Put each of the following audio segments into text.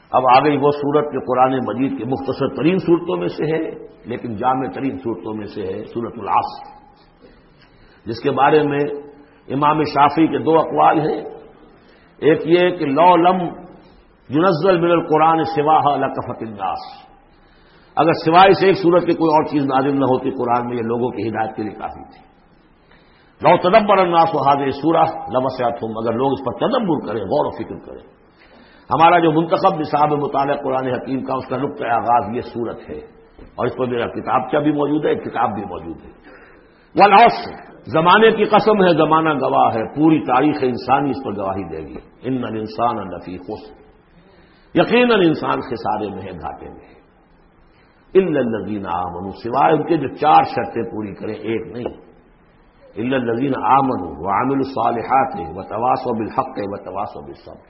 اب آ گئی وہ صورت کہ قرآن مجید کے مختصر ترین صورتوں میں سے ہے لیکن جامع ترین صورتوں میں سے ہے سورۃ العصر، جس کے بارے میں امام شافعی کے دو اقوال ہیں۔ ایک یہ کہ لو لم ينزل من القرآن سواها لکفت الناس، اگر سوائے سے ایک صورت کی کوئی اور چیز نازل نہ ہوتی قرآن میں، یہ لوگوں کی ہدایت کے لیے کافی تھی۔ لو تدبر الناس هذه السورة لوسعتهم، اگر لوگ اس پر تدبر کریں، غور و فکر کریں۔ ہمارا جو منتخب نصاب مطالعہ قرآن حکیم کا، اس کا نقطۂ آغاز یہ صورت ہے، اور اس پر میرا کتابچہ بھی موجود ہے، ایک کتاب بھی موجود ہے۔ والعصر، زمانے کی قسم ہے، زمانہ گواہ ہے، پوری تاریخ انسانی اس پر گواہی دے گی۔ ان الانسان لفی خسر، یقیناً انسان خسارے میں ہے، گھاٹے میں ہے۔ الا الذین آمنوا، سوائے ان کے جو چار شرطیں پوری کریں، ایک نہیں۔ الا الذین آمنوا وعملوا الصالحات وتواصوا بالحق وتواصوا بالصبر،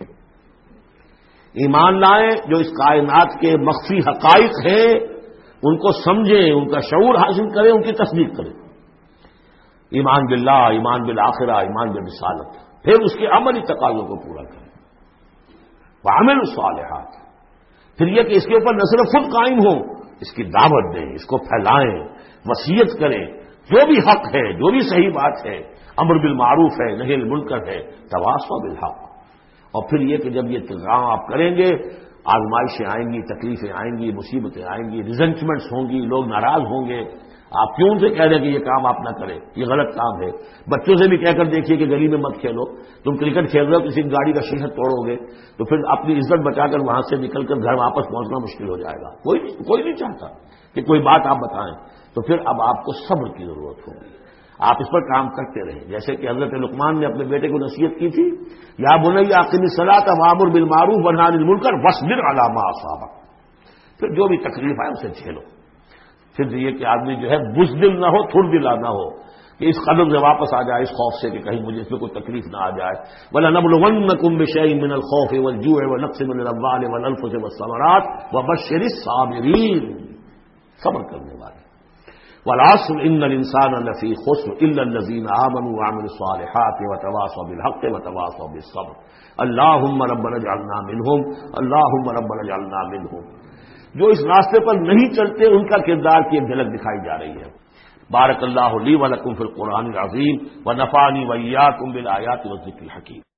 ایمان لائیں جو اس کائنات کے مخفی حقائق ہیں ان کو سمجھیں، ان کا شعور حاصل کریں، ان کی تصدیق کریں۔ ایمان باللہ، ایمان بالآخرہ، ایمان بالرسالت، پھر اس کے عملی تقاضوں کو پورا کریں۔ وعملوا الصالحات، پھر یہ کہ اس کے اوپر نہ صرف خود قائم ہوں، اس کی دعوت دیں، اس کو پھیلائیں، وصیت کریں، جو بھی حق ہے، جو بھی صحیح بات ہے، امر بالمعروف ہے، نہی عن المنکر ہے، تواصوا بالحق۔ اور پھر یہ کہ جب یہ کام آپ کریں گے، آزمائشیں آئیں گی، تکلیفیں آئیں گی، مصیبتیں آئیں گی، ریزنٹمنٹس ہوں گی، لوگ ناراض ہوں گے۔ آپ کیوں سے کہہ رہے ہیں کہ یہ کام آپ نہ کریں، یہ غلط کام ہے۔ بچوں سے بھی کہہ کر دیکھیے کہ گلی میں مت کھیلو، تم کرکٹ کھیل رہے ہو، کسی کی گاڑی کا شیشہ توڑو گے تو پھر اپنی عزت بچا کر وہاں سے نکل کر گھر واپس پہنچنا مشکل ہو جائے گا۔ کوئی نہیں چاہتا کہ کوئی بات آپ بتائیں، تو پھر اب آپ کو صبر کی ضرورت ہوگی، آپ اس پر کام کرتے رہیں۔ جیسے کہ حضرت لقمان نے اپنے بیٹے کو نصیحت کی تھی، یا بنی اقم الصلاۃ وامر بالمعروف ونہی عن المنکر واصبر علی ما اصابک، پھر جو بھی تکلیف آئے اسے جھیلو۔ پھر یہ کہ آدمی جو ہے بزدل نہ ہو، تھر دلا نہ ہو، کہ اس قدم سے واپس آ جائے اس خوف سے کہ کہیں مجھے اس میں کوئی تکلیف نہ آ جائے۔ وَلَنَبْلُوَنَّكُمْ بِشَيْءٍ مِّنَ الْخَوْفِ وَالْجُوعِ وَنَقْصٍ مِّنَ الْأَمْوَالِ وَالْأَنفُسِ وَالثَّمَرَاتِ وَبَشِّرِ الصَّابِرِينَ، صبر کرنے والے۔ والعصر ان الانسان لفی خسر الا الذین آمنوا وعملوا الصالحات وتواصوا بالحق وتواصوا بالصبر اللهم ربنا اجعلنا منهم اللهم ربنا اجعلنا منهم۔ جو اس راستے پر نہیں چلتے ان کا کردار کی ایک جھلک دکھائی جا رہی ہے۔ بارک اللہ لی ولکم فی القرآن العظیم ونفعنی وإیاکم بالآیات والذکر الحکیم۔